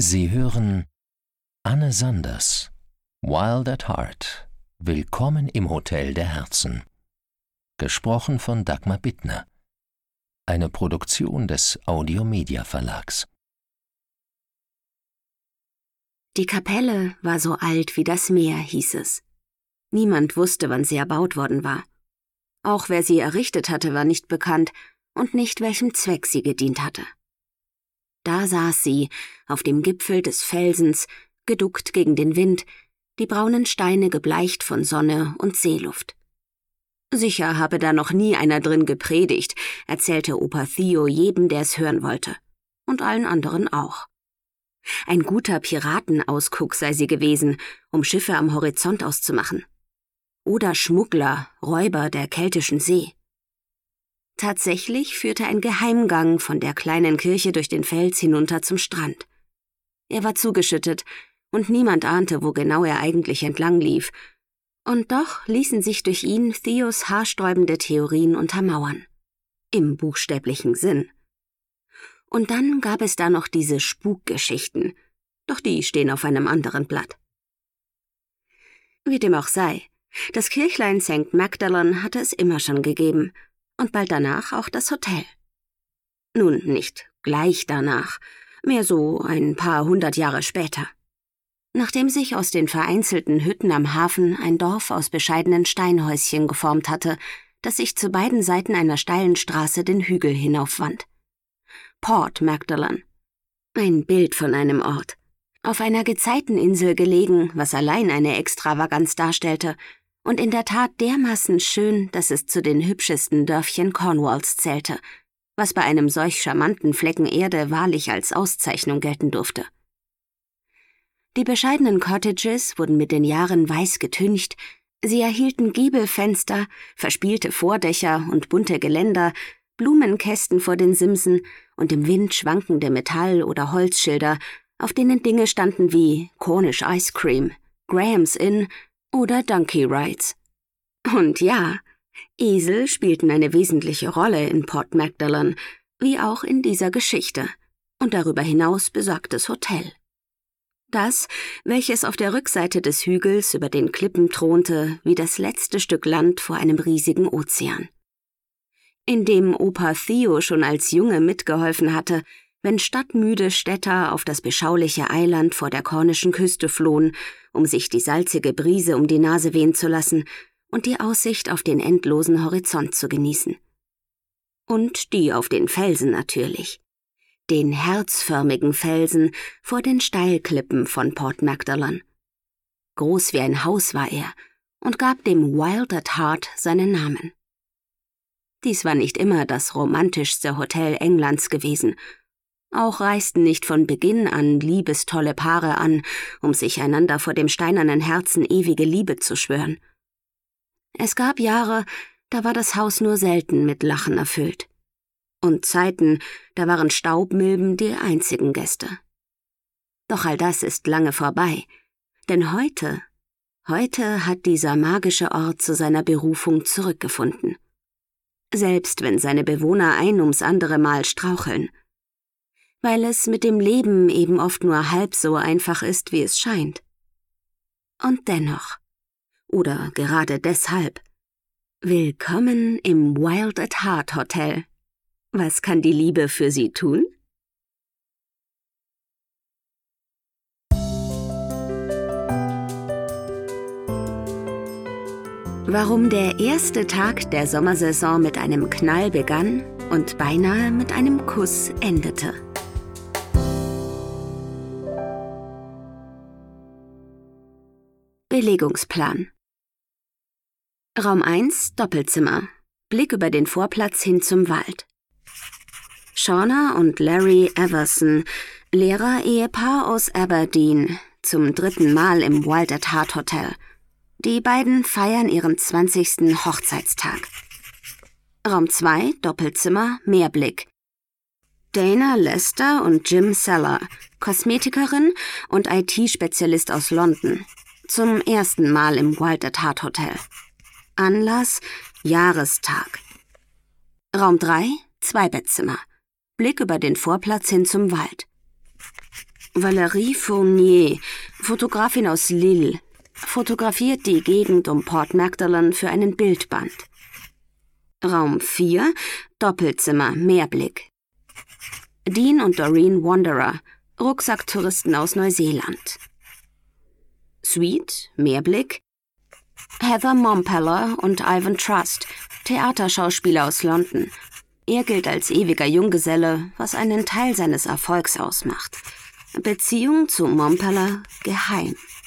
Sie hören Anne Sanders, Wild at Heart, Willkommen im Hotel der Herzen. Gesprochen von Dagmar Bittner. Eine Produktion des Audio-Media Verlags. Die Kapelle war so alt wie das Meer, hieß es. Niemand wusste, wann sie erbaut worden war. Auch wer sie errichtet hatte, war nicht bekannt und nicht, welchem Zweck sie gedient hatte. Da saß sie, auf dem Gipfel des Felsens, geduckt gegen den Wind, die braunen Steine gebleicht von Sonne und Seeluft. Sicher habe da noch nie einer drin gepredigt, erzählte Opa Theo jedem, der es hören wollte. Und allen anderen auch. Ein guter Piratenausguck sei sie gewesen, um Schiffe am Horizont auszumachen. Oder Schmuggler, Räuber der keltischen See. Tatsächlich führte ein Geheimgang von der kleinen Kirche durch den Fels hinunter zum Strand. Er war zugeschüttet, und niemand ahnte, wo genau er eigentlich entlang lief. Und doch ließen sich durch ihn Theos haarsträubende Theorien untermauern. Im buchstäblichen Sinn. Und dann gab es da noch diese Spukgeschichten, doch die stehen auf einem anderen Blatt. Wie dem auch sei, das Kirchlein St. Magdalene hatte es immer schon gegeben, und bald danach auch das Hotel. Nun, nicht gleich danach, mehr so ein paar 100 Jahre später. Nachdem sich aus den vereinzelten Hütten am Hafen ein Dorf aus bescheidenen Steinhäuschen geformt hatte, das sich zu beiden Seiten einer steilen Straße den Hügel hinaufwand. Port Magdalene. Ein Bild von einem Ort. Auf einer Gezeiteninsel gelegen, was allein eine Extravaganz darstellte, und in der Tat dermaßen schön, dass es zu den hübschesten Dörfchen Cornwalls zählte, was bei einem solch charmanten Flecken Erde wahrlich als Auszeichnung gelten durfte. Die bescheidenen Cottages wurden mit den Jahren weiß getüncht, sie erhielten Giebelfenster, verspielte Vordächer und bunte Geländer, Blumenkästen vor den Simsen und im Wind schwankende Metall- oder Holzschilder, auf denen Dinge standen wie Cornish Ice Cream, Graham's Inn oder Donkey Rides. Und ja, Esel spielten eine wesentliche Rolle in Port Magdalene, wie auch in dieser Geschichte, und darüber hinaus besagtes Hotel. Das, welches auf der Rückseite des Hügels über den Klippen thronte, wie das letzte Stück Land vor einem riesigen Ozean. In dem Opa Theo schon als Junge mitgeholfen hatte, wenn stadtmüde Städter auf das beschauliche Eiland vor der kornischen Küste flohen, um sich die salzige Brise um die Nase wehen zu lassen und die Aussicht auf den endlosen Horizont zu genießen. Und die auf den Felsen natürlich. Den herzförmigen Felsen vor den Steilklippen von Port Magdalene. Groß wie ein Haus war er und gab dem Wild at Heart seinen Namen. Dies war nicht immer das romantischste Hotel Englands gewesen. Auch reisten nicht von Beginn an liebestolle Paare an, um sich einander vor dem steinernen Herzen ewige Liebe zu schwören. Es gab Jahre, da war das Haus nur selten mit Lachen erfüllt. Und Zeiten, da waren Staubmilben die einzigen Gäste. Doch all das ist lange vorbei, denn heute hat dieser magische Ort zu seiner Berufung zurückgefunden. Selbst wenn seine Bewohner ein ums andere Mal straucheln. Weil es mit dem Leben eben oft nur halb so einfach ist, wie es scheint. Und dennoch, oder gerade deshalb, willkommen im Wild at Heart Hotel. Was kann die Liebe für Sie tun? Warum der erste Tag der Sommersaison mit einem Knall begann und beinahe mit einem Kuss endete. Belegungsplan. Raum 1, Doppelzimmer. Blick über den Vorplatz hin zum Wald. Shauna und Larry Everson, Lehrer-Ehepaar aus Aberdeen, zum 3. Mal im Wild at Heart Hotel. Die beiden feiern ihren 20. Hochzeitstag. Raum 2, Doppelzimmer, Meerblick. Dana Lester und Jim Seller, Kosmetikerin und IT-Spezialist aus London. Zum 1. Mal im Wild at Heart Hotel. Anlass, Jahrestag. Raum 3, Zweibettzimmer. Blick über den Vorplatz hin zum Wald. Valérie Fournier, Fotografin aus Lille, fotografiert die Gegend um Port Magdalen für einen Bildband. Raum 4, Doppelzimmer, Meerblick. Dean und Doreen Wanderer, Rucksacktouristen aus Neuseeland. Suite, Meerblick. Heather Mompeller und Ivan Trust, Theaterschauspieler aus London. Er gilt als ewiger Junggeselle, was einen Teil seines Erfolgs ausmacht. Beziehung zu Mompeller geheim.